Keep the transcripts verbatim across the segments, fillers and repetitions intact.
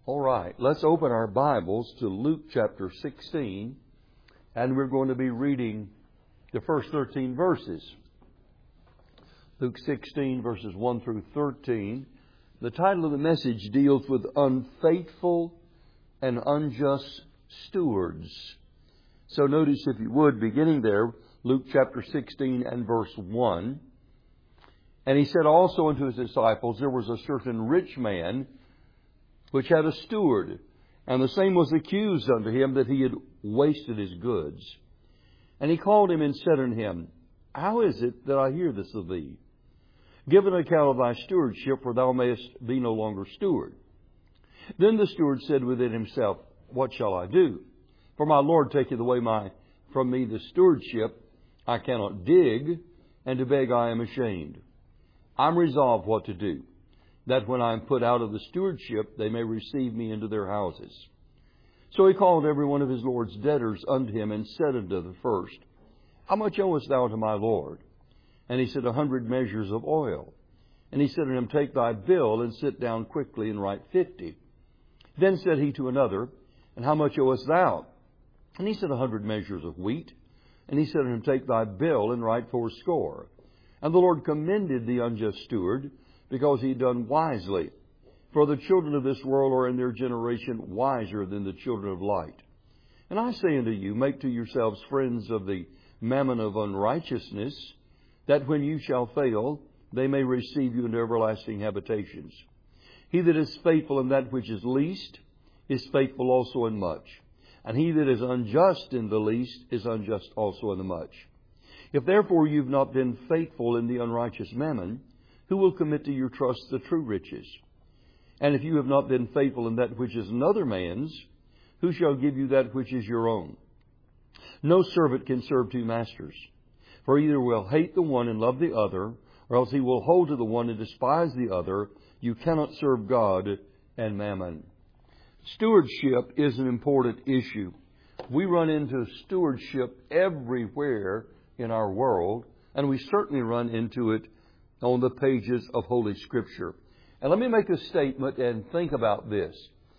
All right, let's open our Bibles to Luke chapter sixteen, and we're going to be reading the first thirteen verses. Luke sixteen, verses one through thirteen. The title of the message deals with unfaithful and unjust stewards. So notice, if you would, beginning there, Luke chapter sixteen and verse one. And he said also unto his disciples, there was a certain rich man which had a steward, and the same was accused unto him that he had wasted his goods. And he called him and said unto him, How is it that I hear this of thee? Give an account of thy stewardship, for thou mayest be no longer steward. Then the steward said within himself, What shall I do? For my Lord taketh away my from me the stewardship. I cannot dig, and to beg I am ashamed. I'm resolved what to do, that when I am put out of the stewardship, they may receive me into their houses. So he called every one of his Lord's debtors unto him, and said unto the first, How much owest thou to my Lord? And he said, A hundred measures of oil. And he said unto him, Take thy bill, and sit down quickly, and write fifty. Then said he to another, And how much owest thou? And he said, A hundred measures of wheat. And he said unto him, Take thy bill, and write fourscore. And the Lord commended the unjust steward, because he had done wisely. For the children of this world are in their generation wiser than the children of light. And I say unto you, make to yourselves friends of the mammon of unrighteousness, that when you shall fail, they may receive you into everlasting habitations. He that is faithful in that which is least is faithful also in much. And he that is unjust in the least is unjust also in the much. If therefore you've not been faithful in the unrighteous mammon, who will commit to your trust the true riches? And if you have not been faithful in that which is another man's, who shall give you that which is your own? No servant can serve two masters, for either will hate the one and love the other, or else he will hold to the one and despise the other. You cannot serve God and mammon. Stewardship is an important issue. We run into stewardship everywhere in our world, and we certainly run into it on the pages of Holy Scripture. And let me make a statement and think about this.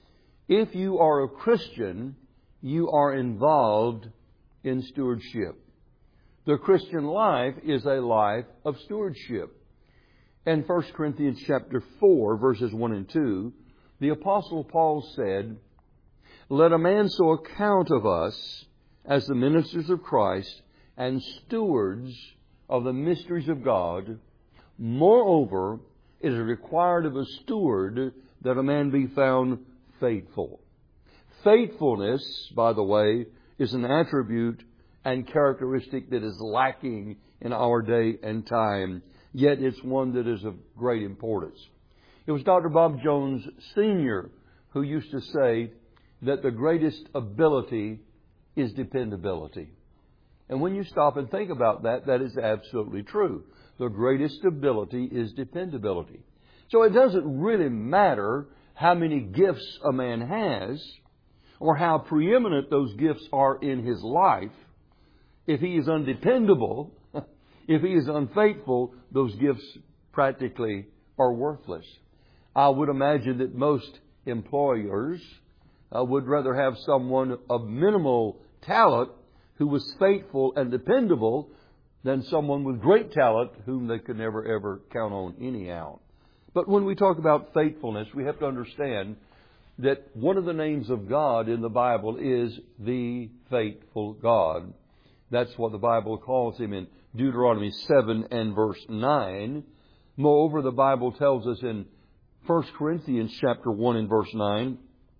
If you are a Christian, you are involved in stewardship. The Christian life is a life of stewardship. In First Corinthians chapter four, verses one and two, the Apostle Paul said, Let a man so account of us as the ministers of Christ and stewards of the mysteries of God. Moreover, it is required of a steward that a man be found faithful. Faithfulness, by the way, is an attribute and characteristic that is lacking in our day and time, yet it's one that is of great importance. It was Doctor Bob Jones Senior who used to say that the greatest ability is dependability. And when you stop and think about that, that is absolutely true. The greatest ability is dependability. So it doesn't really matter how many gifts a man has or how preeminent those gifts are in his life. If he is undependable, if he is unfaithful, those gifts practically are worthless. I would imagine that most employers uh, would rather have someone of minimal talent who was faithful and dependable than someone with great talent whom they could never, ever count on anyhow. But when we talk about faithfulness, we have to understand that one of the names of God in the Bible is the faithful God. That's what the Bible calls Him in Deuteronomy seven and verse nine. Moreover, the Bible tells us in First Corinthians chapter one and verse nine,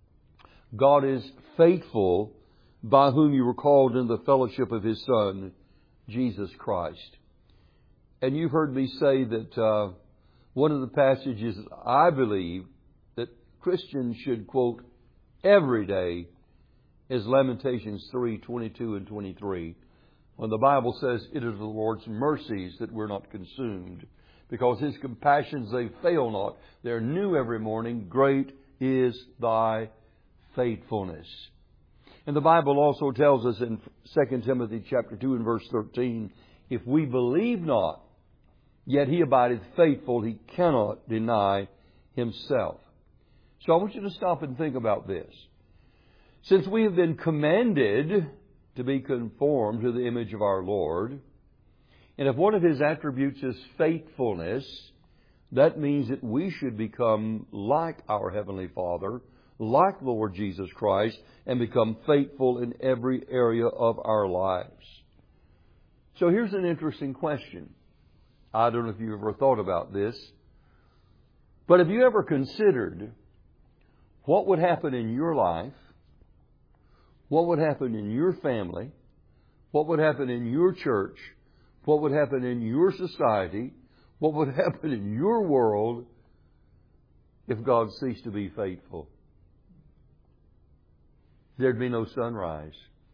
God is faithful, by whom you were called in the fellowship of His Son, Jesus Christ. And you've heard me say that uh, one of the passages I believe that Christians should quote every day is Lamentations three, twenty-two and twenty-three, when the Bible says, It is the Lord's mercies that we're not consumed, because His compassions, they fail not. They're new every morning. Great is thy faithfulness. And the Bible also tells us in Second Timothy chapter two and verse thirteen, If we believe not, yet He abideth faithful, He cannot deny Himself. So I want you to stop and think about this. Since we have been commanded to be conformed to the image of our Lord, and if one of His attributes is faithfulness, that means that we should become like our Heavenly Father, like the Lord Jesus Christ, and become faithful in every area of our lives. So here's an interesting question. I don't know if you've ever thought about this, but have you ever considered what would happen in your life, what would happen in your family, what would happen in your church, what would happen in your society, what would happen in your world if God ceased to be faithful? There'd be no sunrise.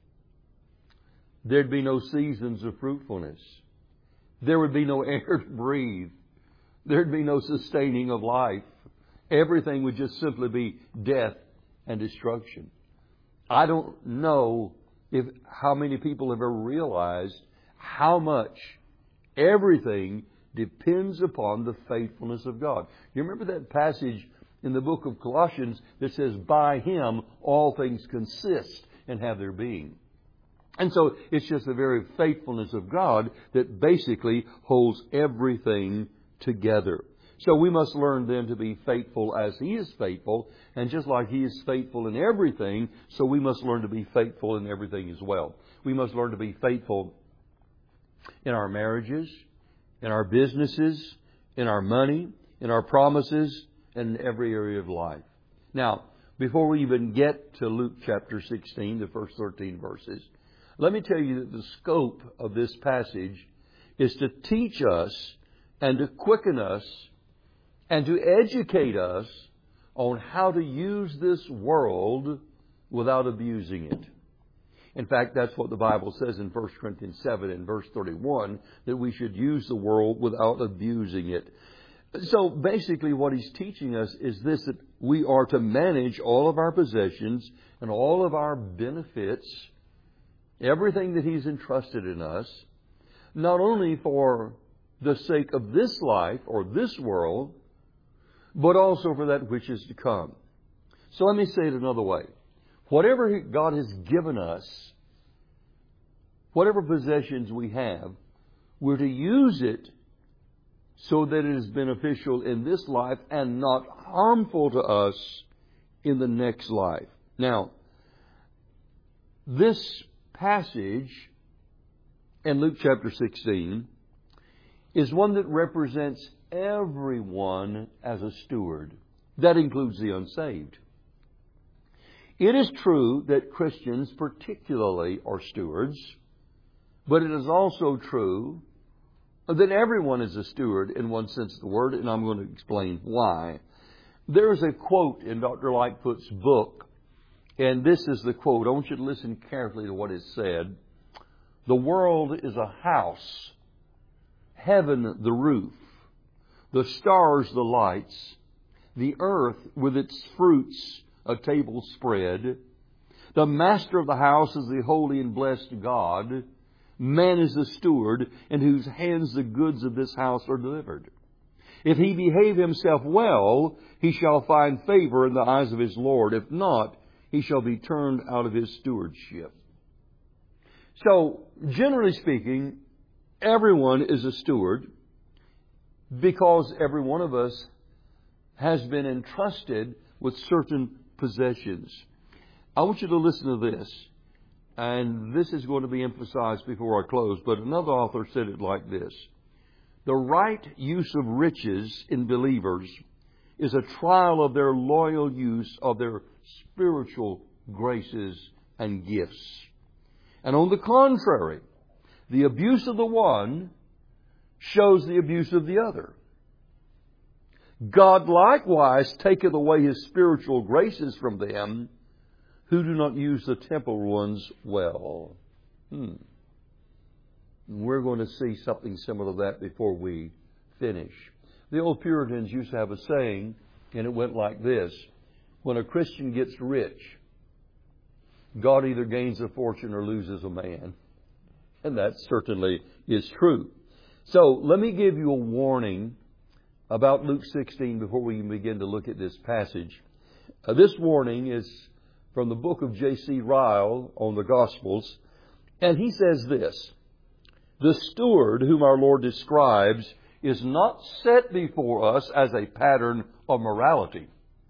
There'd be no seasons of fruitfulness. There would be no air to breathe. There'd be no sustaining of life. Everything would just simply be death and destruction. I don't know if how many people have ever realized how much everything depends upon the faithfulness of God. You remember that passage in the book of Colossians that says, by Him all things consist and have their being. And so it's just the very faithfulness of God that basically holds everything together. So we must learn then to be faithful as He is faithful. And just like He is faithful in everything, so we must learn to be faithful in everything as well. We must learn to be faithful in our marriages, in our businesses, in our money, in our promises, and in every area of life. Now, before we even get to Luke chapter sixteen, the first thirteen verses, let me tell you that the scope of this passage is to teach us and to quicken us and to educate us on how to use this world without abusing it. In fact, that's what the Bible says in First Corinthians seven and verse thirty-one, that we should use the world without abusing it. So basically what he's teaching us is this, that we are to manage all of our possessions and all of our benefits, everything that He's entrusted in us, not only for the sake of this life or this world, but also for that which is to come. So let me say it another way. Whatever God has given us, whatever possessions we have, we're to use it so that it is beneficial in this life and not harmful to us in the next life. Now, this passage in Luke chapter sixteen is one that represents everyone as a steward. That includes the unsaved. It is true that Christians particularly are stewards, but it is also true that everyone is a steward in one sense of the word, and I'm going to explain why. There is a quote in Doctor Lightfoot's book, and this is the quote. I want you to listen carefully to what is said. The world is a house, heaven the roof, the stars the lights, the earth with its fruits a table spread. The master of the house is the holy and blessed God. Man is the steward, in whose hands the goods of this house are delivered. If he behave himself well, he shall find favor in the eyes of his Lord. If not, he shall be turned out of his stewardship. So, generally speaking, everyone is a steward because every one of us has been entrusted with certain possessions. I want you to listen to this. And this is going to be emphasized before I close, but another author said it like this. The right use of riches in believers is a trial of their loyal use of their spiritual graces and gifts. And on the contrary, the abuse of the one shows the abuse of the other. God likewise taketh away His spiritual graces from them who do not use the temporal ones well. Hmm. We're going to see something similar to that before we finish. The old Puritans used to have a saying, and it went like this. When a Christian gets rich, God either gains a fortune or loses a man. And that certainly is true. So let me give you a warning about Luke sixteen before we begin to look at this passage. Uh, this warning is from the book of J C Ryle on the Gospels, and he says this: the steward whom our Lord describes is not set before us as a pattern of morality.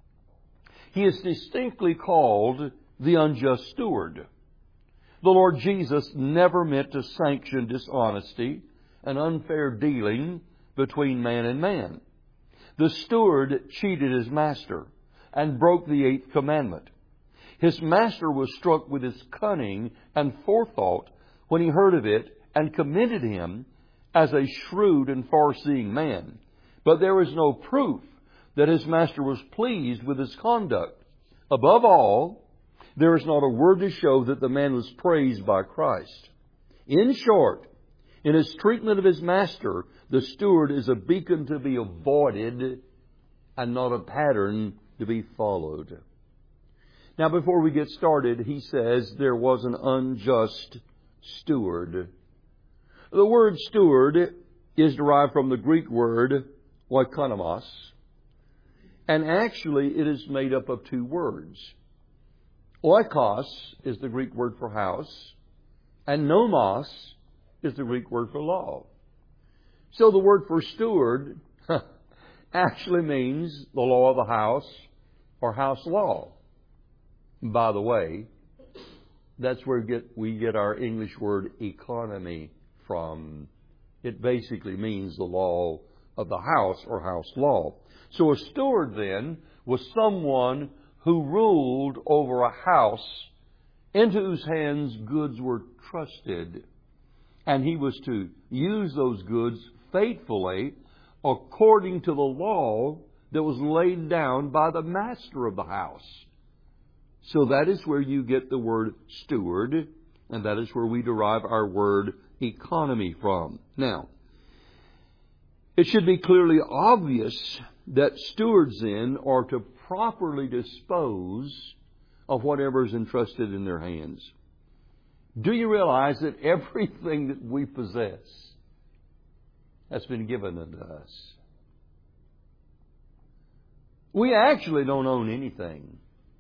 He is distinctly called the unjust steward. The Lord Jesus never meant to sanction dishonesty and unfair dealing between man and man. The steward cheated his master and broke the eighth commandment. His master was struck with his cunning and forethought when he heard of it and commended him as a shrewd and far-seeing man. But there is no proof that his master was pleased with his conduct. Above all, there is not a word to show that the man was praised by Christ. In short, in his treatment of his master, the steward is a beacon to be avoided and not a pattern to be followed. Now, before we get started, he says there was an unjust steward. The word steward is derived from the Greek word oikonomos, and actually it is made up of two words. Oikos is the Greek word for house, and nomos is the Greek word for law. So the word for steward actually means the law of the house or house law. By the way, that's where we get, we get our English word economy from. It basically means the law of the house or house law. So a steward then was someone who ruled over a house into whose hands goods were trusted. And he was to use those goods faithfully according to the law that was laid down by the master of the house. So that is where you get the word steward, and that is where we derive our word economy from. Now, it should be clearly obvious that stewards then are to properly dispose of whatever is entrusted in their hands. Do you realize that everything that we possess has been given unto us? We actually don't own anything.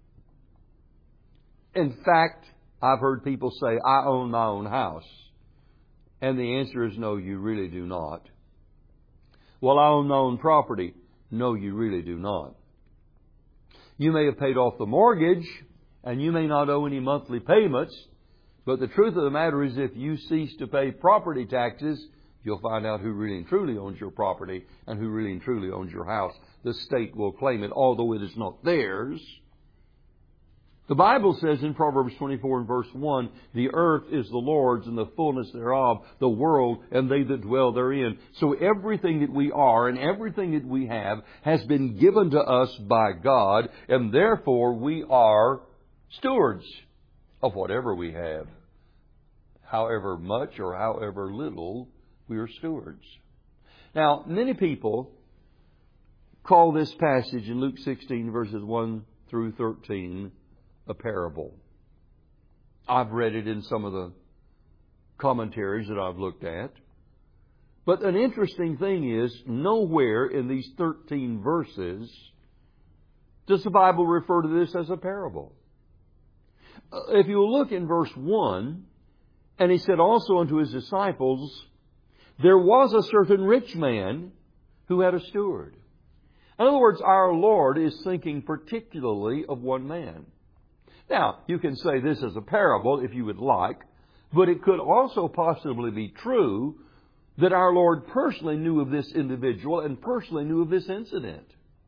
In fact, I've heard people say, I own my own house. And the answer is no, you really do not. Well, I own my own property. No, you really do not. You may have paid off the mortgage, and you may not owe any monthly payments, but the truth of the matter is if you cease to pay property taxes, you'll find out who really and truly owns your property and who really and truly owns your house. The state will claim it, although it is not theirs. The Bible says in Proverbs twenty-four and verse one, the earth is the Lord's and the fullness thereof, the world and they that dwell therein. So everything that we are and everything that we have has been given to us by God, and therefore we are stewards of whatever we have. However much or however little, we are stewards. Now, many people call this passage in Luke sixteen verses one through thirteen a parable. I've read it in some of the commentaries that I've looked at. But an interesting thing is, nowhere in these thirteen verses does the Bible refer to this as a parable. If you look in verse one, and he said also unto his disciples, there was a certain rich man who had a steward. In other words, our Lord is thinking particularly of one man. Now, you can say this is a parable if you would like, but it could also possibly be true that our Lord personally knew of this individual and personally knew of this incident.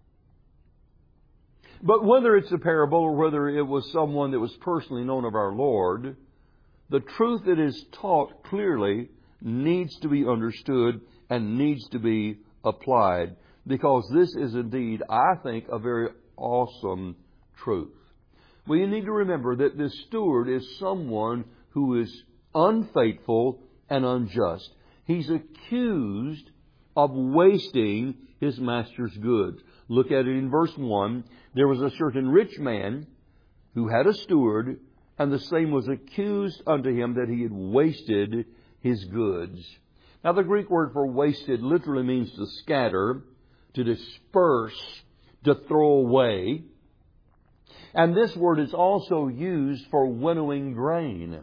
But whether it's a parable or whether it was someone that was personally known of our Lord, the truth that is taught clearly needs to be understood and needs to be applied, because this is indeed, I think, a very awesome truth. We need to remember that this steward is someone who is unfaithful and unjust. He's accused of wasting his master's goods. Look at it in verse one. There was a certain rich man who had a steward, and the same was accused unto him that he had wasted his goods. Now, the Greek word for wasted literally means to scatter, to disperse, to throw away. And this word is also used for winnowing grain.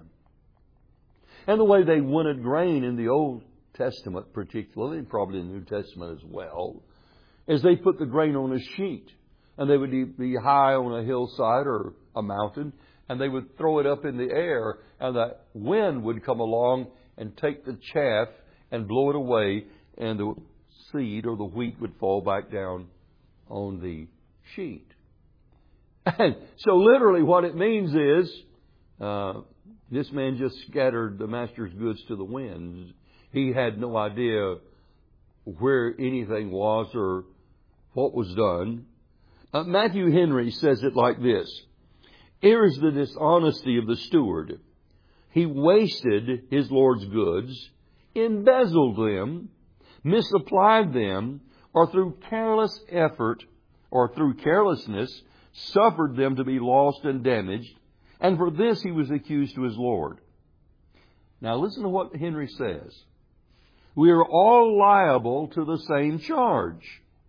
And the way they winnowed grain in the Old Testament particularly, and probably in the New Testament as well, is they put the grain on a sheet. And they would be high on a hillside or a mountain, and they would throw it up in the air, and the wind would come along and take the chaff and blow it away, and the seed or the wheat would fall back down on the sheet. And so literally what it means is, uh, this man just scattered the master's goods to the winds. He had no idea where anything was or what was done. Uh, Matthew Henry says it like this. Here is the dishonesty of the steward. He wasted his Lord's goods, embezzled them, misapplied them, or through careless effort or through carelessness suffered them to be lost and damaged, and for this he was accused to his Lord. Now listen to what Henry says. We are all liable to the same charge.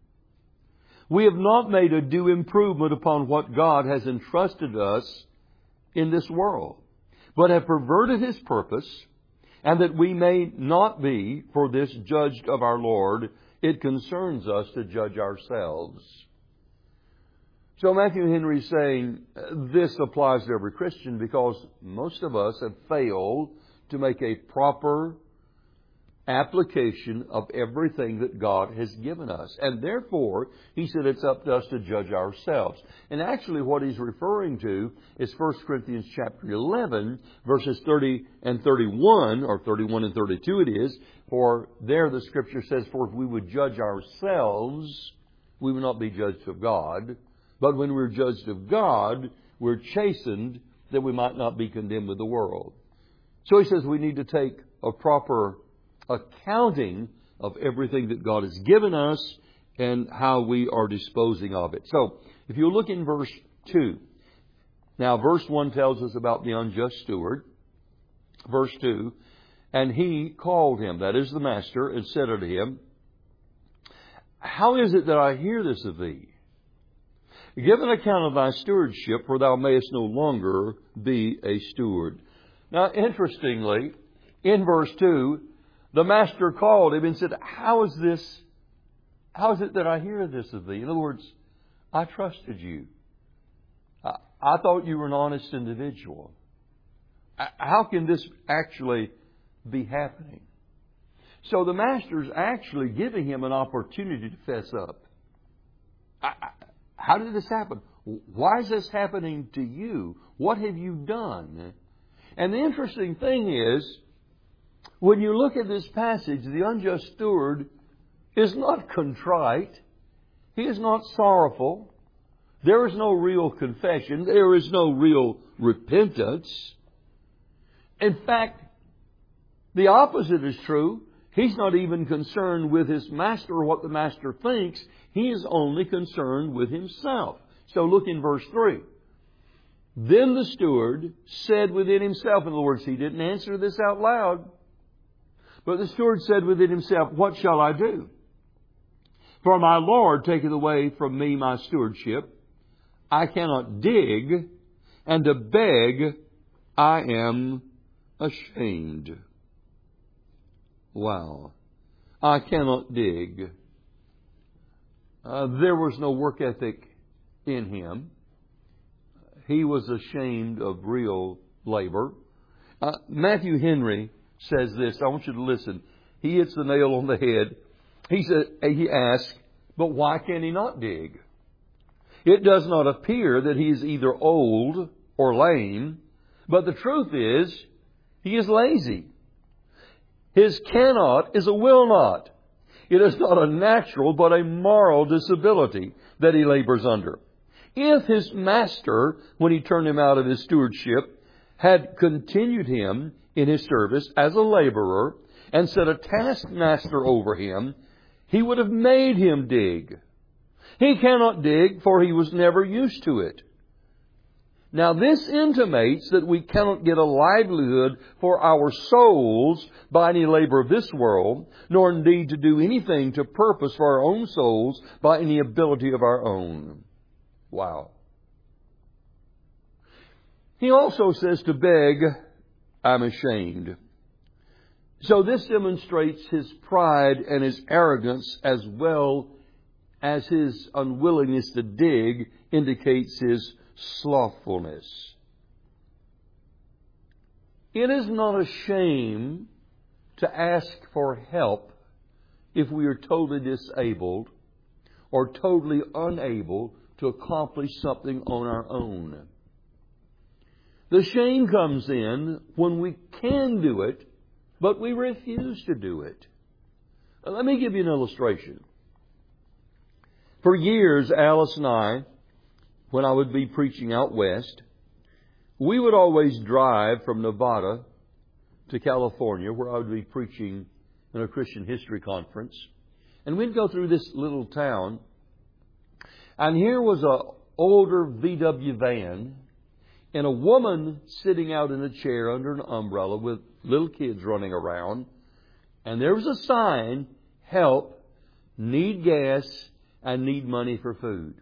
We have not made a due improvement upon what God has entrusted us in this world, but have perverted His purpose, and that we may not be, for this, judged of our Lord, it concerns us to judge ourselves. So Matthew Henry is saying this applies to every Christian because most of us have failed to make a proper application of everything that God has given us. And therefore, he said it's up to us to judge ourselves. And actually what he's referring to is First Corinthians chapter eleven, verses thirty and thirty-one, or thirty-one and thirty-two it is. For there the Scripture says, for if we would judge ourselves, we would not be judged of God. But when we're judged of God, we're chastened that we might not be condemned with the world. So he says we need to take a proper accounting of everything that God has given us and how we are disposing of it. So, if you look in verse two. Now, verse one tells us about the unjust steward. Verse two, and he called him, that is the master, and said unto him, how is it that I hear this of thee? Give an account of thy stewardship, for thou mayest no longer be a steward. Now, interestingly, in verse two, the master called him and said, how is this, how is it that I hear this of thee? In other words, I trusted you. I, I thought you were an honest individual. How can this actually be happening? So the master's actually giving him an opportunity to fess up. I, I, how did this happen? Why is this happening to you? What have you done? And the interesting thing is, when you look at this passage, the unjust steward is not contrite. He is not sorrowful. There is no real confession. There is no real repentance. In fact, the opposite is true. He's not even concerned with his master or what the master thinks. He is only concerned with himself. So look in verse three. Then the steward said within himself, in other words, he didn't answer this out loud, but the steward said within himself, what shall I do? For my Lord taketh away from me my stewardship. I cannot dig, and to beg I am ashamed. Wow. I cannot dig. Uh, there was no work ethic in him. He was ashamed of real labor. Uh, Matthew Henry says this. I want you to listen. He hits the nail on the head. He said, he asks, but why can he not dig? It does not appear that he is either old or lame, but the truth is, he is lazy. His cannot is a will not. It is not a natural, but a moral disability that he labors under. If his master, when he turned him out of his stewardship, had continued him in his service as a laborer and set a taskmaster over him, he would have made him dig. He cannot dig, for he was never used to it. Now this intimates that we cannot get a livelihood for our souls by any labor of this world, nor indeed to do anything to purpose for our own souls by any ability of our own. Wow. He also says to beg, I'm ashamed. So this demonstrates his pride and his arrogance, as well as his unwillingness to dig indicates his slothfulness. It is not a shame to ask for help if we are totally disabled or totally unable to accomplish something on our own. The shame comes in when we can do it, but we refuse to do it. Let me give you an illustration. For years, Alice and I, when I would be preaching out west, we would always drive from Nevada to California, where I would be preaching in a Christian history conference. And we'd go through this little town, and here was an older V W van, and a woman sitting out in a chair under an umbrella with little kids running around. And there was a sign, help, need gas, and need money for food.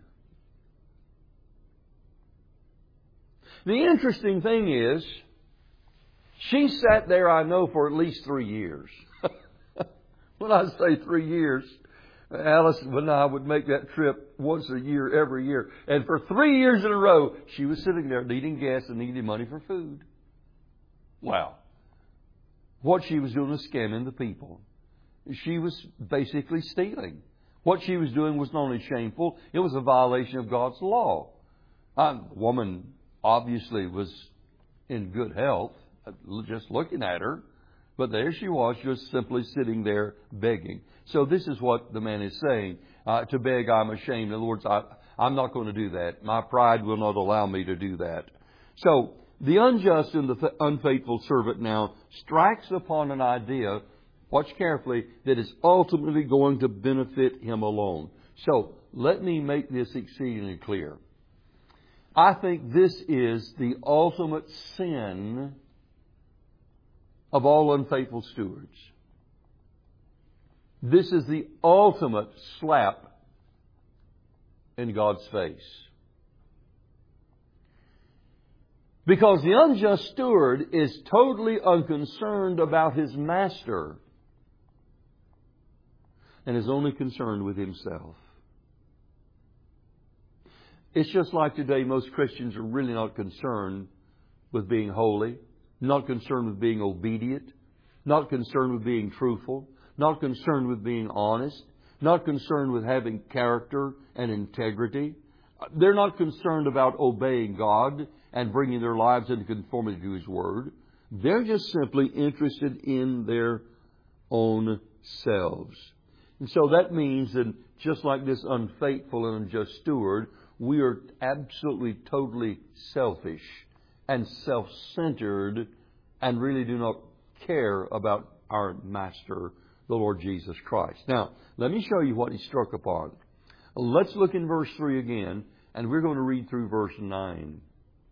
The interesting thing is, she sat there, I know, for at least three years. When I say three years, Alice and I would make that trip once a year, every year. And for three years in a row, she was sitting there needing gas and needing money for food. Wow. What she was doing was scamming the people. She was basically stealing. What she was doing was not only shameful, it was a violation of God's law. A woman obviously was in good health, just looking at her. But there she was, just simply sitting there begging. So this is what the man is saying. Uh, to beg, I'm ashamed. In other words, I, I'm not going to do that. My pride will not allow me to do that. So the unjust and the unfaithful servant now strikes upon an idea, watch carefully, that is ultimately going to benefit him alone. So let me make this exceedingly clear. I think this is the ultimate sin of all unfaithful stewards. This is the ultimate slap in God's face. Because the unjust steward is totally unconcerned about his master and is only concerned with himself. It's just like today, most Christians are really not concerned with being holy, not concerned with being obedient, not concerned with being truthful, not concerned with being honest, not concerned with having character and integrity. They're not concerned about obeying God and bringing their lives into conformity to His Word. They're just simply interested in their own selves. And so that means that just like this unfaithful and unjust steward, we are absolutely, totally selfish and self-centered and really do not care about our Master, the Lord Jesus Christ. Now, let me show you what he struck upon. Let's look in verse three again, and we're going to read through verse nine.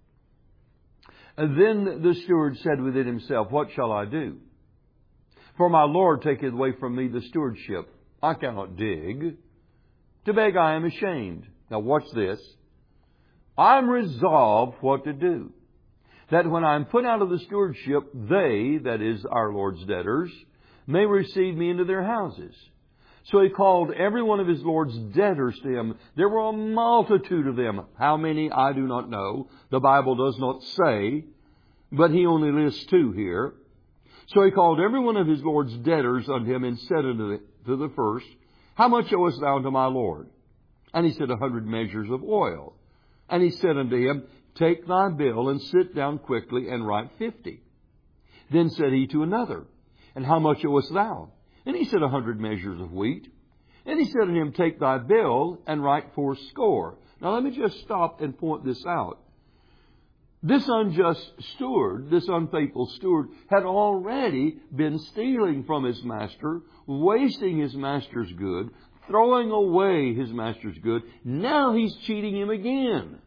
And then the steward said within himself, what shall I do? For my Lord taketh away from me the stewardship. I cannot dig. To beg I am ashamed. Now watch this. I'm resolved what to do, that when I'm put out of the stewardship, they, that is our Lord's debtors, may receive me into their houses. So he called every one of his Lord's debtors to him. There were a multitude of them. How many, I do not know. The Bible does not say, but he only lists two here. So he called every one of his Lord's debtors unto him and said unto the, to the first, how much owest thou unto my Lord? And he said, a hundred measures of oil. And he said unto him, take thy bill and sit down quickly and write fifty. Then said he to another, and how much owest thou? And he said, a hundred measures of wheat. And he said to him, take thy bill and write fourscore. Now let me just stop and point this out. This unjust steward, this unfaithful steward, had already been stealing from his master, wasting his master's good, throwing away his master's good. Now he's cheating him again.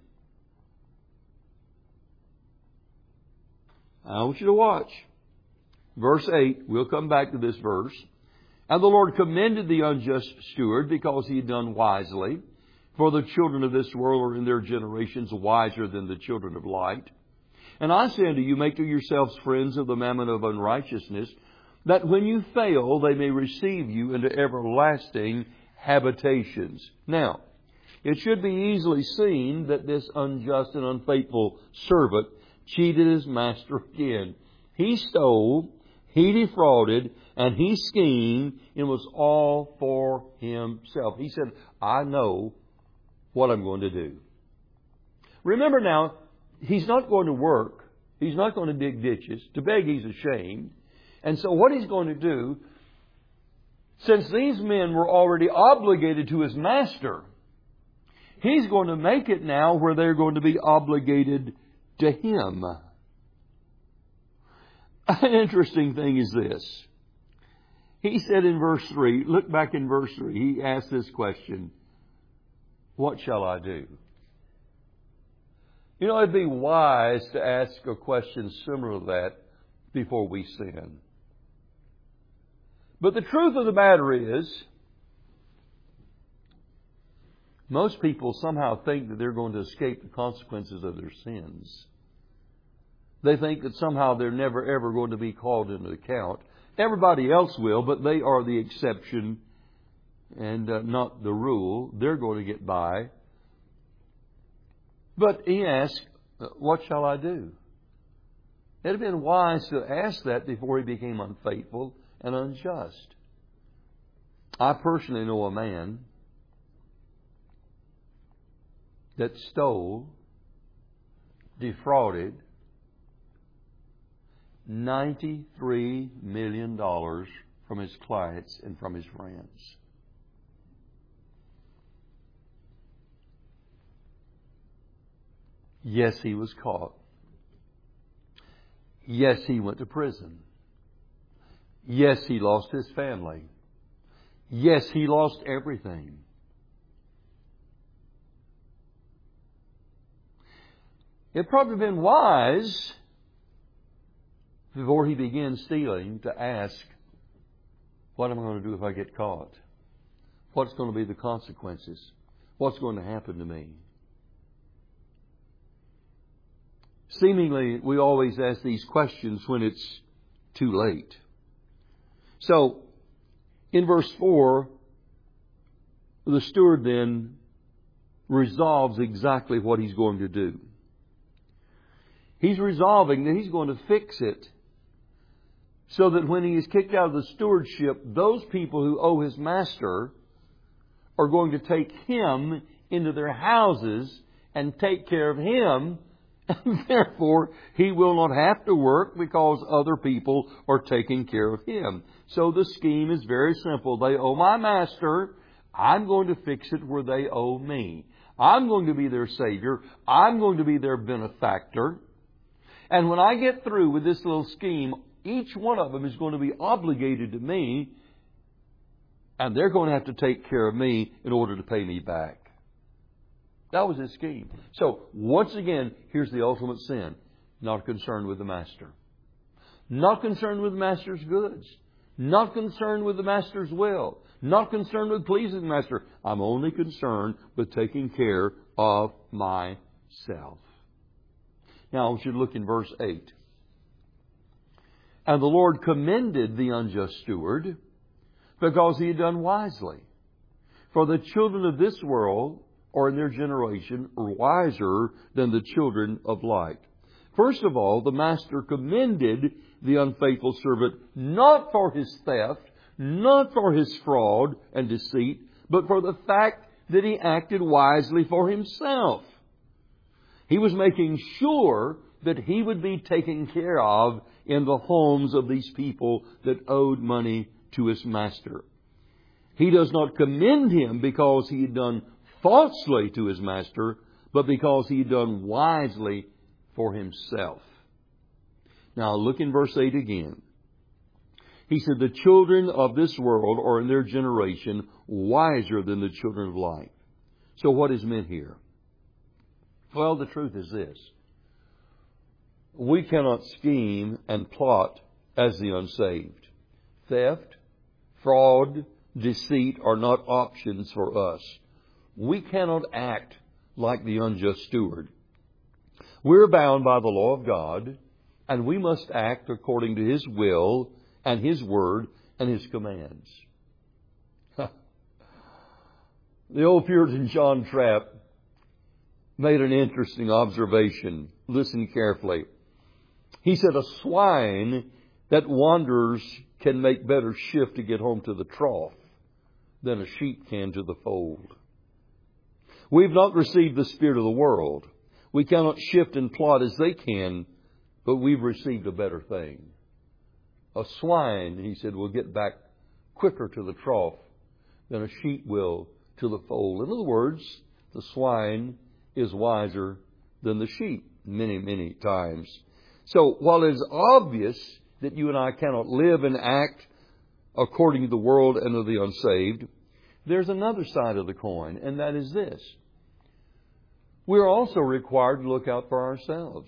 I want you to watch. Verse eight, we'll come back to this verse. And the Lord commended the unjust steward because he had done wisely. For the children of this world are in their generations wiser than the children of light. And I say unto you, make to yourselves friends of the mammon of unrighteousness, that when you fail, they may receive you into everlasting habitations. Now, it should be easily seen that this unjust and unfaithful servant cheated his master again. He stole, he defrauded, and he schemed, and was all for himself. He said, I know what I'm going to do. Remember now, he's not going to work. He's not going to dig ditches. To beg, he's ashamed. And so what he's going to do, since these men were already obligated to his master, he's going to make it now where they're going to be obligated to him. An interesting thing is this. He said in verse three, look back in verse three, he asked this question, what shall I do? You know, it'd be wise to ask a question similar to that before we sin. But the truth of the matter is, most people somehow think that they're going to escape the consequences of their sins. They think that somehow they're never ever going to be called into account. Everybody else will, but they are the exception and uh, not the rule. They're going to get by. But he asked, what shall I do? It would have been wise to ask that before he became unfaithful and unjust. I personally know a man that stole, defrauded ninety-three million dollars from his clients and from his friends. Yes, he was caught. Yes, he went to prison. Yes, he lost his family. Yes, he lost everything. It'd probably been wise before he began stealing to ask, what am I going to do if I get caught? What's going to be the consequences? What's going to happen to me? Seemingly, we always ask these questions when it's too late. So, in verse four, the steward then resolves exactly what he's going to do. He's resolving that he's going to fix it so that when he is kicked out of the stewardship, those people who owe his master are going to take him into their houses and take care of him. And therefore, he will not have to work because other people are taking care of him. So the scheme is very simple. They owe my master. I'm going to fix it where they owe me. I'm going to be their Savior. I'm going to be their benefactor. And when I get through with this little scheme, each one of them is going to be obligated to me. And they're going to have to take care of me in order to pay me back. That was his scheme. So, once again, here's the ultimate sin. Not concerned with the master. Not concerned with the master's goods. Not concerned with the master's will. Not concerned with pleasing the master. I'm only concerned with taking care of myself. Now, I want you to look in verse eight. And the Lord commended the unjust steward because he had done wisely. For the children of this world, or in their generation, are wiser than the children of light. First of all, the master commended the unfaithful servant not for his theft, not for his fraud and deceit, but for the fact that he acted wisely for himself. He was making sure that he would be taken care of in the homes of these people that owed money to his master. He does not commend him because he had done falsely to his master, but because he had done wisely for himself. Now look in verse eight again. He said, the children of this world are in their generation wiser than the children of light. So what is meant here? Well, the truth is this. We cannot scheme and plot as the unsaved. Theft, fraud, deceit are not options for us. We cannot act like the unjust steward. We're bound by the law of God, and we must act according to His will and His word and His commands. The old Puritan John Trapp made an interesting observation. Listen carefully. He said, a swine that wanders can make better shift to get home to the trough than a sheep can to the fold. We've not received the spirit of the world. We cannot shift and plot as they can, but we've received a better thing. A swine, he said, will get back quicker to the trough than a sheep will to the fold. In other words, the swine is wiser than the sheep many, many times. So while it is obvious that you and I cannot live and act according to the world and of the unsaved, there's another side of the coin, and that is this. We're also required to look out for ourselves.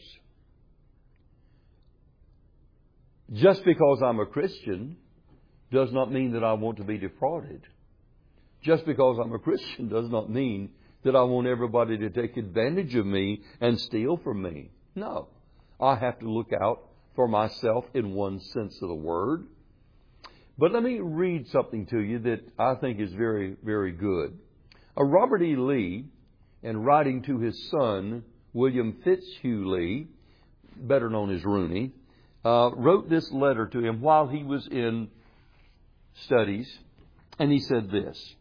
Just because I'm a Christian does not mean that I want to be defrauded. Just because I'm a Christian does not mean that I want everybody to take advantage of me and steal from me. No. I have to look out for myself in one sense of the word. But let me read something to you that I think is very, very good. A Robert E. Lee, in writing to his son, William Fitzhugh Lee, better known as Rooney, uh, wrote this letter to him while he was in studies. And he said this: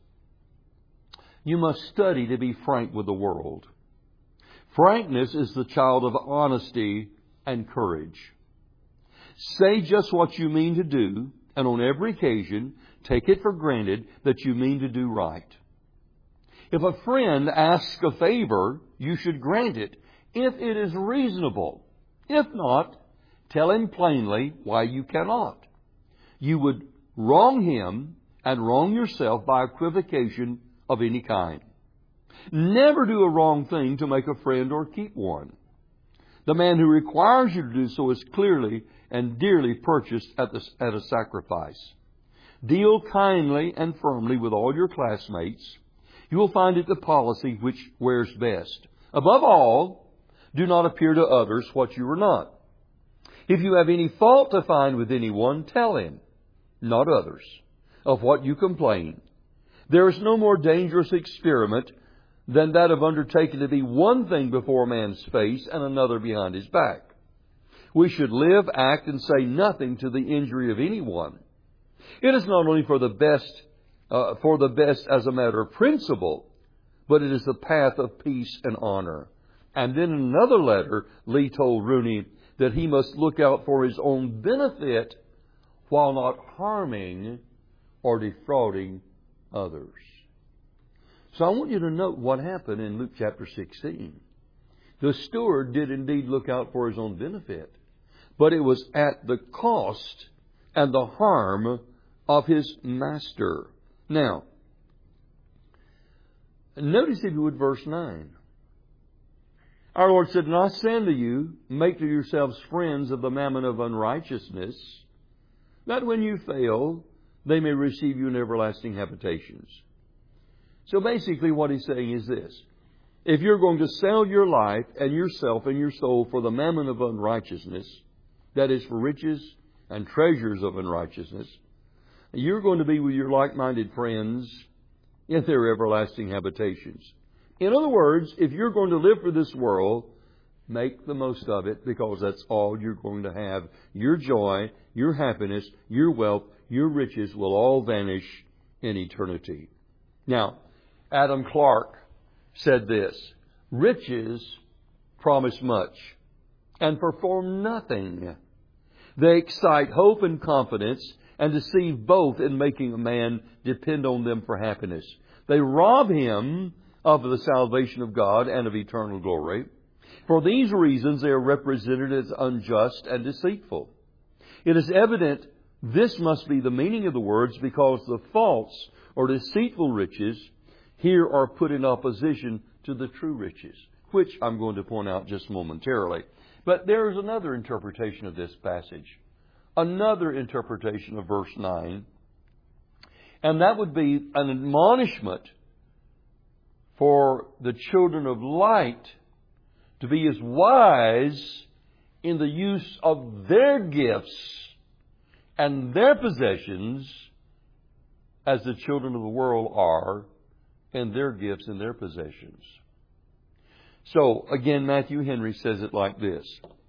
you must study to be frank with the world. Frankness is the child of honesty and courage. Say just what you mean to do, and on every occasion, take it for granted that you mean to do right. If a friend asks a favor, you should grant it, if it is reasonable. If not, tell him plainly why you cannot. You would wrong him and wrong yourself by equivocation of any kind. Never do a wrong thing to make a friend or keep one. The man who requires you to do so is clearly and dearly purchased at, the, at a sacrifice. Deal kindly and firmly with all your classmates. You will find it the policy which wears best. Above all, do not appear to others what you are not. If you have any fault to find with anyone, tell him, not others, of what you complain. There is no more dangerous experiment than that of undertaking to be one thing before a man's face and another behind his back. We should live, act, and say nothing to the injury of anyone. It is not only for the best, uh, for the best as a matter of principle, but it is the path of peace and honor. And then in another letter, Lee told Rooney that he must look out for his own benefit while not harming or defrauding others. So I want you to note what happened in Luke chapter sixteen. The steward did indeed look out for his own benefit, but it was at the cost and the harm of his master. Now, notice if you would verse nine. Our Lord said, and I say unto you, make to yourselves friends of the mammon of unrighteousness, that when you fail, they may receive you in everlasting habitations. So basically what he's saying is this. If you're going to sell your life and yourself and your soul for the mammon of unrighteousness, that is for riches and treasures of unrighteousness, you're going to be with your like-minded friends in their everlasting habitations. In other words, if you're going to live for this world, make the most of it, because that's all you're going to have. Your joy, your happiness, your wealth, your riches will all vanish in eternity. Now, Adam Clarke said this: riches promise much and perform nothing. They excite hope and confidence and deceive both in making a man depend on them for happiness. They rob him of the salvation of God and of eternal glory. For these reasons they are represented as unjust and deceitful. It is evident this must be the meaning of the words, because the false or deceitful riches here are put in opposition to the true riches, which I'm going to point out just momentarily. But there is another interpretation of this passage, another interpretation of verse nine, and that would be an admonishment for the children of light to be as wise in the use of their gifts and their possessions as the children of the world are in their gifts and their possessions. So, again, Matthew Henry says it like this.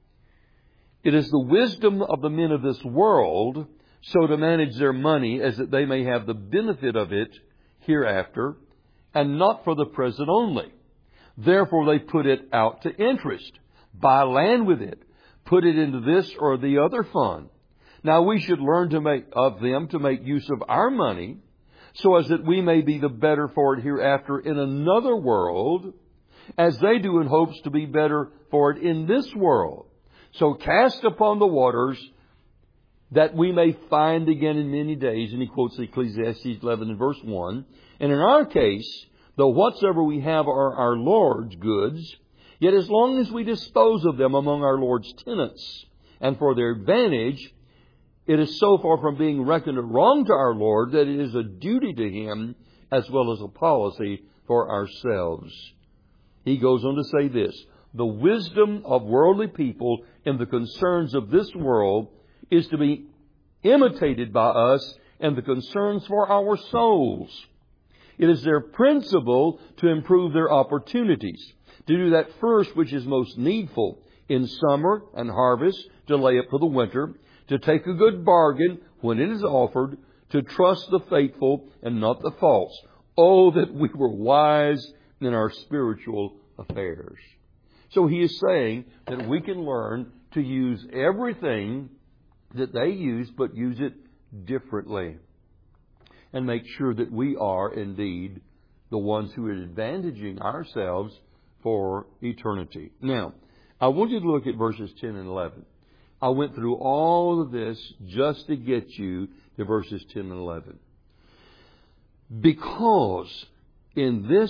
It is the wisdom of the men of this world so to manage their money as that they may have the benefit of it hereafter, and not for the present only. Therefore they put it out to interest, buy land with it, put it into this or the other fund. Now we should learn to make of them to make use of our money, so as that we may be the better for it hereafter in another world, as they do in hopes to be better for it in this world. So cast upon the waters, that we may find again in many days. And he quotes Ecclesiastes eleven and verse one. And in our case, though whatsoever we have are our Lord's goods, yet as long as we dispose of them among our Lord's tenants, and for their advantage, it is so far from being reckoned wrong to our Lord that it is a duty to Him as well as a policy for ourselves. He goes on to say this. The wisdom of worldly people in the concerns of this world is to be imitated by us and the concerns for our souls. It is their principle to improve their opportunities, to do that first which is most needful in summer and harvest, to lay up for the winter, to take a good bargain when it is offered, to trust the faithful and not the false. Oh, that we were wise in our spiritual affairs. So he is saying that we can learn to use everything that they use, but use it differently. And make sure that we are indeed the ones who are advantaging ourselves for eternity. Now, I want you to look at verses ten and eleven. I went through all of this just to get you to verses ten and eleven. Because in this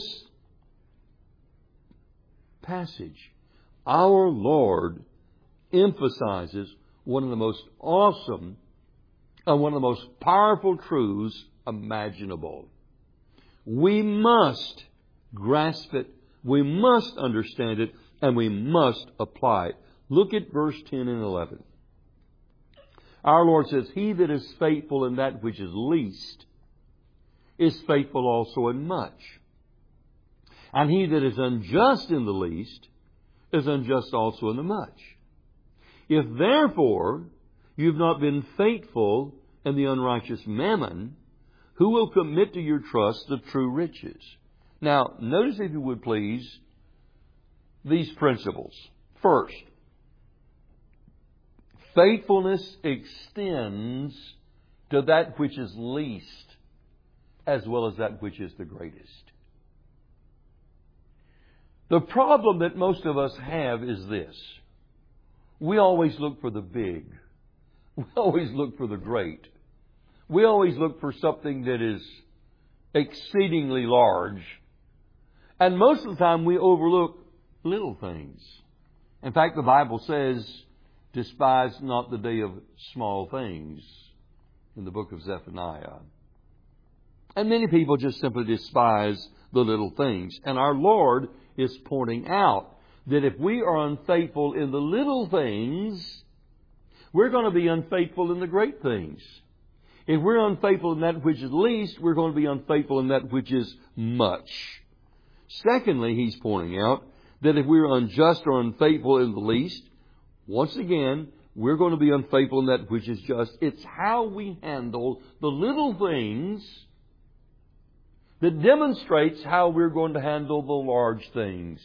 passage, our Lord emphasizes one of the most awesome and one of the most powerful truths imaginable. We must grasp it, we must understand it, and we must apply it. Look at verse ten and eleven. Our Lord says, He that is faithful in that which is least is faithful also in much. And he that is unjust in the least is unjust also in the much. If therefore you've not been faithful in the unrighteous mammon, who will commit to your trust the true riches? Now, notice, if you would please, these principles. First, faithfulness extends to that which is least as well as that which is the greatest. The problem that most of us have is this. We always look for the big. We always look for the great. We always look for something that is exceedingly large. And most of the time we overlook little things. In fact, the Bible says, despise not the day of small things in the book of Zephaniah. And many people just simply despise the little things. And our Lord is pointing out that if we are unfaithful in the little things, we're going to be unfaithful in the great things. If we're unfaithful in that which is least, we're going to be unfaithful in that which is much. Secondly, he's pointing out that if we're unjust or unfaithful in the least, once again, we're going to be unfaithful in that which is just. It's how we handle the little things that demonstrates how we're going to handle the large things.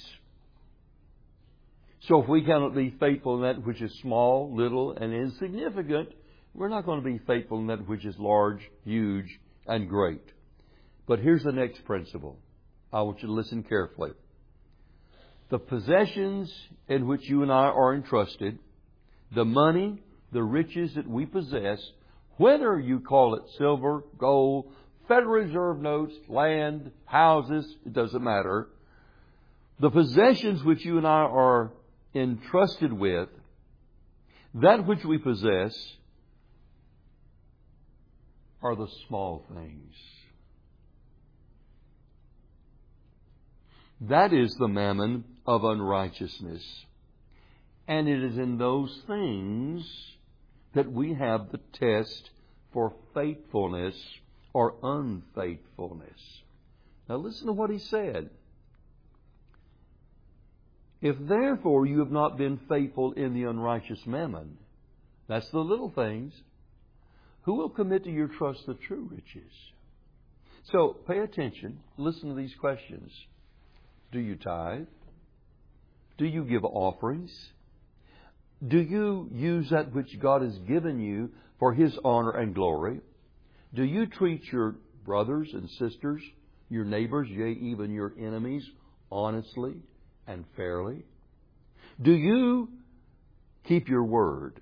So if we cannot be faithful in that which is small, little, and insignificant, we're not going to be faithful in that which is large, huge, and great. But here's the next principle. I want you to listen carefully. The possessions in which you and I are entrusted, the money, the riches that we possess, whether you call it silver, gold, Federal Reserve notes, land, houses, it doesn't matter. The possessions which you and I are entrusted with, that which we possess, are the small things. That is the mammon of unrighteousness. And it is in those things that we have the test for faithfulness or unfaithfulness. Now listen to what he said. If therefore you have not been faithful in the unrighteous mammon, that's the little things, who will commit to your trust the true riches? So pay attention. Listen to these questions. Do you tithe? Do you give offerings? Do you use that which God has given you for His honor and glory? Do you treat your brothers and sisters, your neighbors, yea, even your enemies, honestly and fairly? Do you keep your word?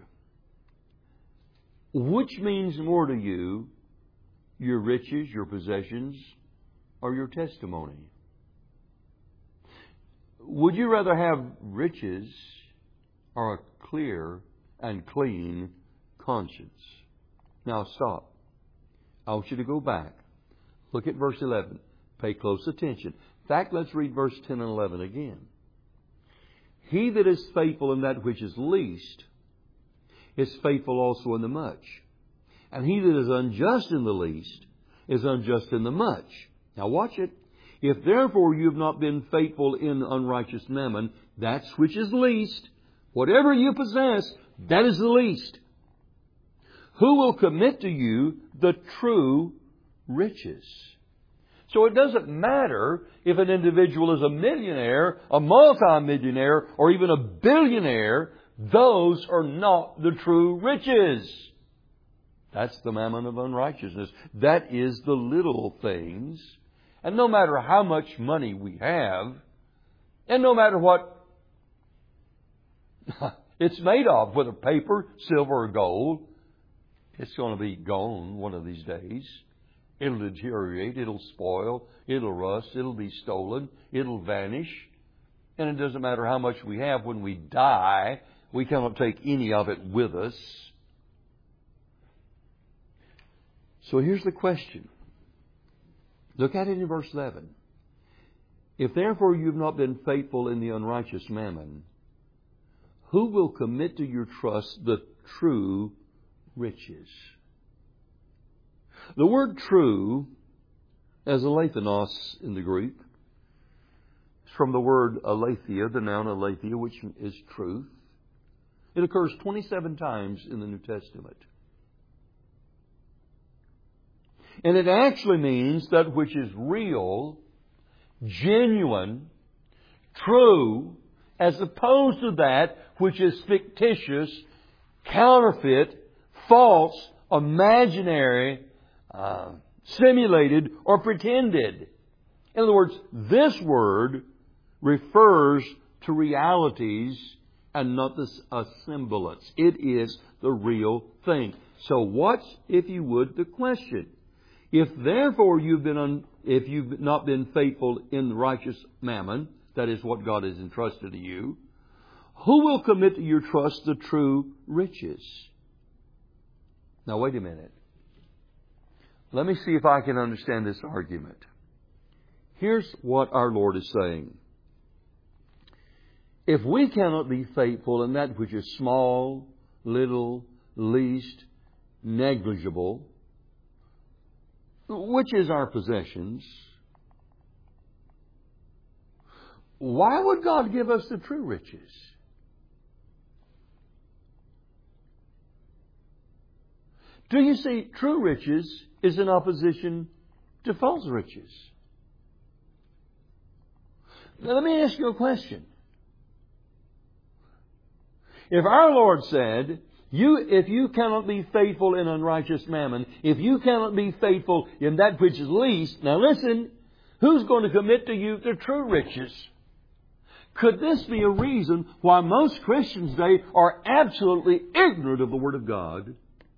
Which means more to you, your riches, your possessions, or your testimony? Would you rather have riches or a clear and clean conscience? Now stop. I want you to go back. Look at verse eleven. Pay close attention. In fact, let's read verse ten and eleven again. He that is faithful in that which is least is faithful also in the much. And he that is unjust in the least is unjust in the much. Now watch it. If therefore you have not been faithful in unrighteous mammon, that which is least, whatever you possess, that is the least. Who will commit to you the true riches? So it doesn't matter if an individual is a millionaire, a multimillionaire, or even a billionaire. Those are not the true riches. That's the mammon of unrighteousness. That is the little things. And no matter how much money we have, and no matter what it's made of, whether paper, silver, or gold, it's going to be gone one of these days. It'll deteriorate, it'll spoil, it'll rust, it'll be stolen, it'll vanish. And it doesn't matter how much we have. When we die, we cannot take any of it with us. So here's the question. Look at it in verse eleven. If therefore you have not been faithful in the unrighteous mammon, who will commit to your trust the true riches? The word true, as alethanos in the Greek, is from the word aletheia, the noun aletheia, which is truth. It occurs twenty-seven times in the New Testament. And it actually means that which is real, genuine, true, as opposed to that which is fictitious, counterfeit, false, imaginary, uh, simulated, or pretended. In other words, this word refers to realities and not this a semblance. It is the real thing. So what's, if you would, the question? If therefore you've been un, if you've not been faithful in the righteous mammon, that is what God has entrusted to you, who will commit to your trust the true riches? Now wait a minute. Let me see if I can understand this argument. Here's what our Lord is saying. If we cannot be faithful in that which is small, little, least, negligible, which is our possessions, why would God give us the true riches? Do you see, true riches is in opposition to false riches. Now let me ask you a question. If our Lord said, You, if you cannot be faithful in unrighteous mammon, if you cannot be faithful in that which is least, now listen, who's going to commit to you the true riches? Could this be a reason why most Christians today are absolutely ignorant of the Word of God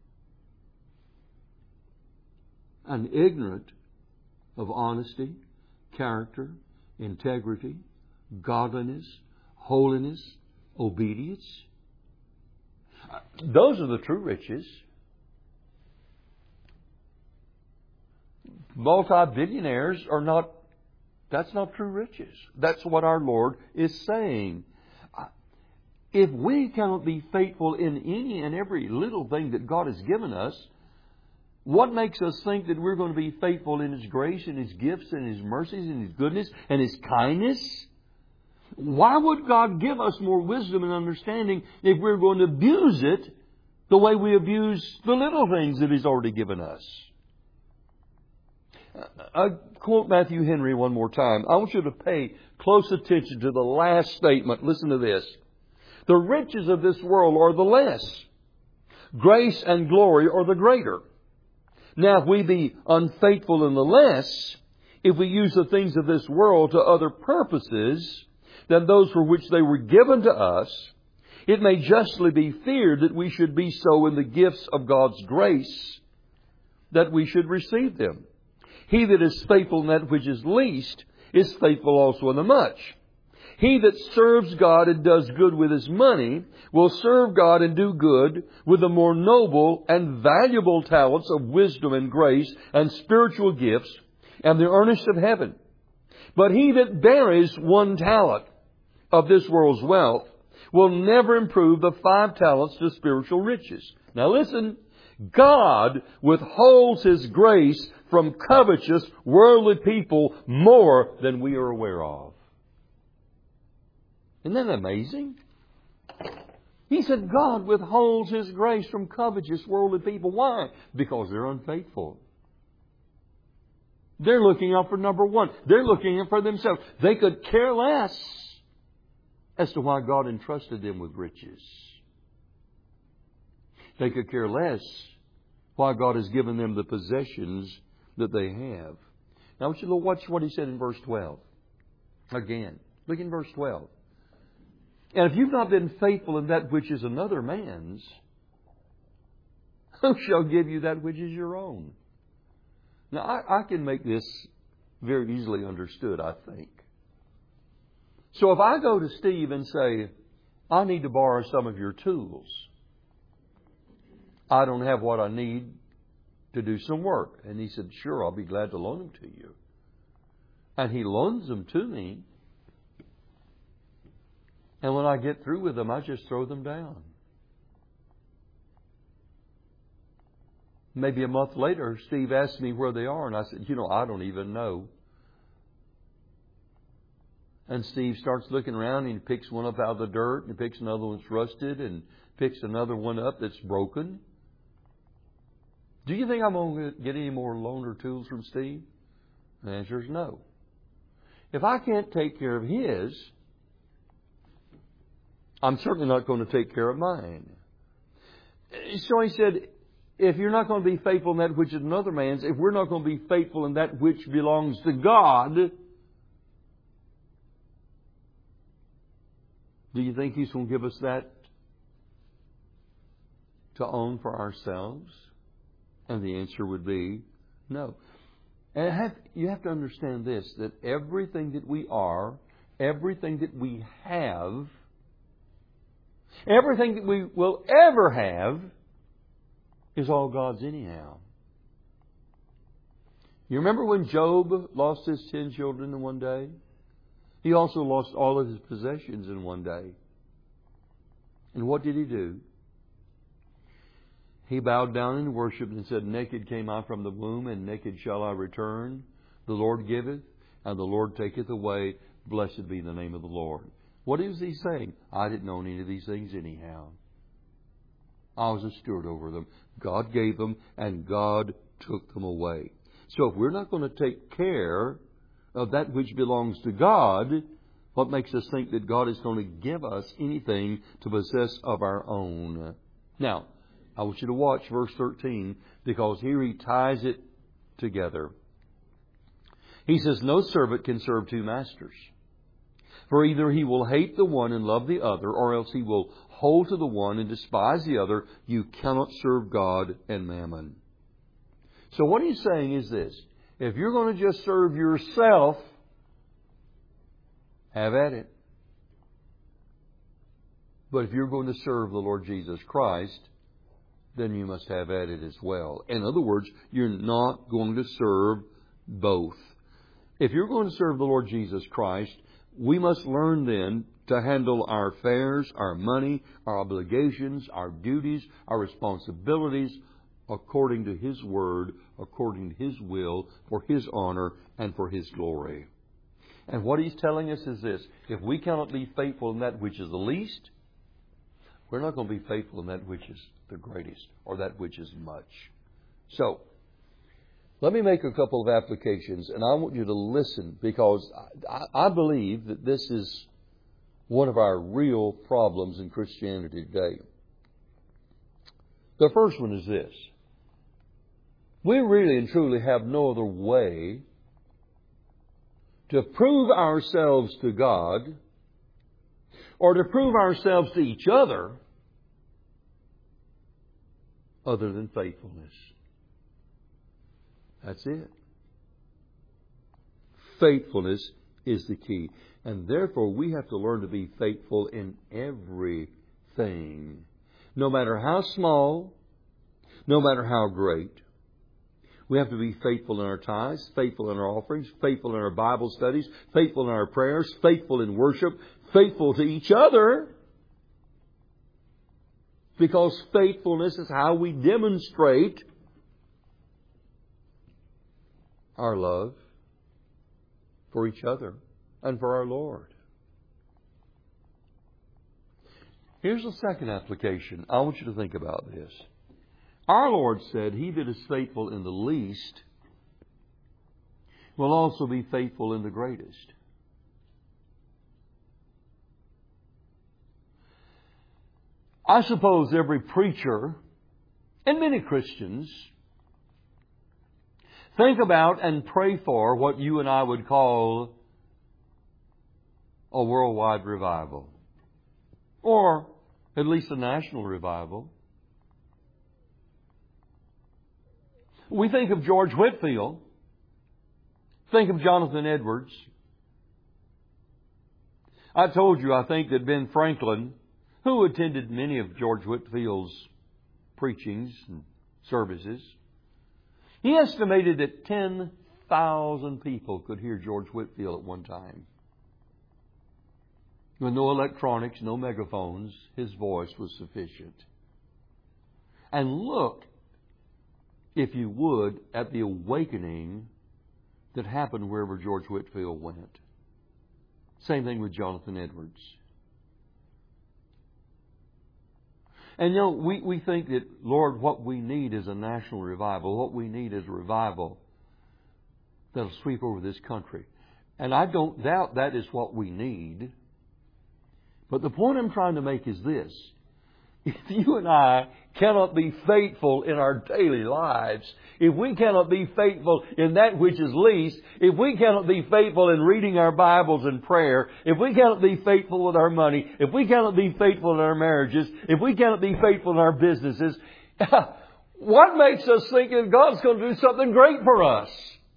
and ignorant of honesty, character, integrity, godliness, holiness, obedience? Those are the true riches. Multi-billionaires are not That's not true riches. That's what our Lord is saying. If we cannot be faithful in any and every little thing that God has given us, what makes us think that we're going to be faithful in His grace and His gifts and His mercies and His goodness and His kindness? Why would God give us more wisdom and understanding if we're going to abuse it the way we abuse the little things that He's already given us? I quote Matthew Henry one more time. I want you to pay close attention to the last statement. Listen to this. The riches of this world are the less. Grace and glory are the greater. Now, if we be unfaithful in the less, if we use the things of this world to other purposes than those for which they were given to us, it may justly be feared that we should be so in the gifts of God's grace, that we should receive them. He that is faithful in that which is least is faithful also in the much. He that serves God and does good with his money will serve God and do good with the more noble and valuable talents of wisdom and grace and spiritual gifts and the earnest of heaven. But he that buries one talent of this world's wealth will never improve the five talents to spiritual riches. Now listen, God withholds His grace from covetous, worldly people more than we are aware of. Isn't that amazing? He said God withholds His grace from covetous, worldly people. Why? Because they're unfaithful. They're looking out for number one. They're looking out for themselves. They could care less as to why God entrusted them with riches. They could care less why God has given them the possessions that they have. Now I want you to watch what He said in verse twelve. Again, look in verse twelve. And if you've not been faithful in that which is another man's, who shall give you that which is your own? Now, I, I can make this very easily understood, I think. So if I go to Steve and say, I need to borrow some of your tools. I don't have what I need to do some work. And he said, sure, I'll be glad to loan them to you. And he loans them to me. And when I get through with them, I just throw them down. Maybe a month later, Steve asked me where they are, and I said, you know, I don't even know. And Steve starts looking around, and he picks one up out of the dirt, and he picks another one that's rusted, and picks another one up that's broken. Do you think I'm going to get any more loaner tools from Steve? The answer is no. If I can't take care of his, I'm certainly not going to take care of mine. So he said, if you're not going to be faithful in that which is another man's, if we're not going to be faithful in that which belongs to God, do you think He's going to give us that to own for ourselves? And the answer would be no. And have, you have to understand this, that everything that we are, everything that we have, everything that we will ever have is all God's anyhow. You remember when Job lost his ten children in one day? He also lost all of his possessions in one day. And what did he do? He bowed down and worshipped and said, naked came I from the womb, and naked shall I return. The Lord giveth, and the Lord taketh away. Blessed be the name of the Lord. What is he saying? I didn't own any of these things anyhow. I was a steward over them. God gave them, and God took them away. So if we're not going to take care of that which belongs to God, what makes us think that God is going to give us anything to possess of our own? Now, I want you to watch verse thirteen, because here he ties it together. He says, no servant can serve two masters. For either he will hate the one and love the other, or else he will hold to the one and despise the other. You cannot serve God and mammon. So what he's saying is this. If you're going to just serve yourself, have at it. But if you're going to serve the Lord Jesus Christ, then you must have at it as well. In other words, you're not going to serve both. If you're going to serve the Lord Jesus Christ, we must learn then to handle our affairs, our money, our obligations, our duties, our responsibilities according to His Word, according to His will, for His honor and for His glory. And what He's telling us is this: if we cannot be faithful in that which is the least, we're not going to be faithful in that which is the greatest, or that which is much. So, let me make a couple of applications, and I want you to listen, because I, I believe that this is one of our real problems in Christianity today. The first one is this: we really and truly have no other way to prove ourselves to God or to prove ourselves to each other other than faithfulness. That's it. Faithfulness is the key. And therefore we have to learn to be faithful in everything. No matter how small, no matter how great. We have to be faithful in our tithes, faithful in our offerings, faithful in our Bible studies, faithful in our prayers, faithful in worship, faithful to each other. Because faithfulness is how we demonstrate our love for each other and for our Lord. Here's the second application. I want you to think about this. Our Lord said, "He that is faithful in the least will also be faithful in the greatest." I suppose every preacher and many Christians think about and pray for what you and I would call a worldwide revival, or at least a national revival. We think of George Whitefield, think of Jonathan Edwards. I told you I think that Ben Franklin, who attended many of George Whitefield's preachings and services, he estimated that ten thousand people could hear George Whitefield at one time. With no electronics, no megaphones, his voice was sufficient. And look, if you would, at the awakening that happened wherever George Whitefield went. Same thing with Jonathan Edwards. And you know, we, we think that, Lord, what we need is a national revival. What we need is a revival that'll sweep over this country. And I don't doubt that is what we need. But the point I'm trying to make is this: if you and I cannot be faithful in our daily lives, if we cannot be faithful in that which is least, if we cannot be faithful in reading our Bibles and prayer, if we cannot be faithful with our money, if we cannot be faithful in our marriages, if we cannot be faithful in our businesses, what makes us think that God's going to do something great for us?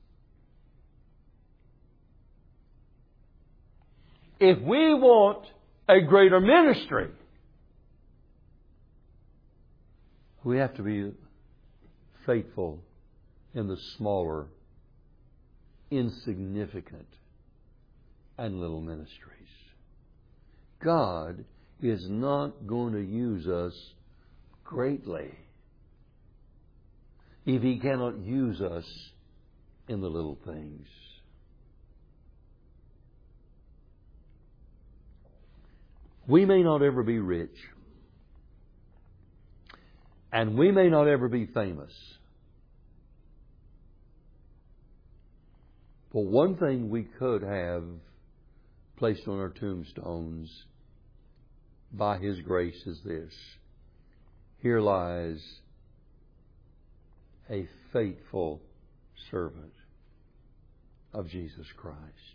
If we want a greater ministry, we have to be faithful in the smaller, insignificant, and little ministries. God is not going to use us greatly if He cannot use us in the little things. We may not ever be rich, and we may not ever be famous. But one thing we could have placed on our tombstones by His grace is this: here lies a faithful servant of Jesus Christ.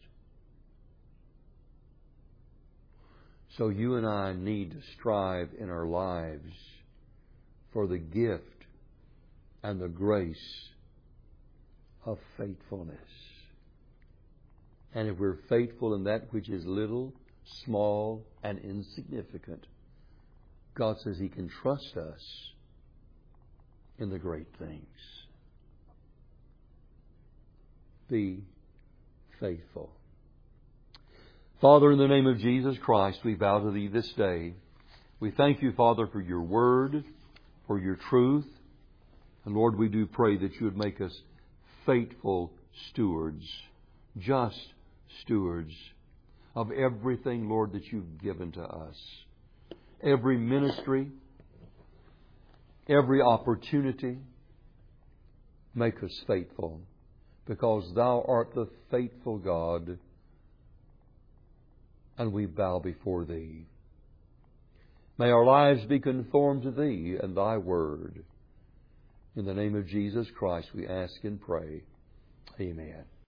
So you and I need to strive in our lives for the gift and the grace of faithfulness. And if we're faithful in that which is little, small, and insignificant, God says He can trust us in the great things. Be faithful. Father, in the name of Jesus Christ, we bow to Thee this day. We thank You, Father, for Your Word, for Your truth. And Lord, we do pray that You would make us faithful stewards, just stewards of everything, Lord, that You've given to us. Every ministry, every opportunity, make us faithful, because Thou art the faithful God, and we bow before Thee. May our lives be conformed to Thee and Thy Word. In the name of Jesus Christ we ask and pray. Amen.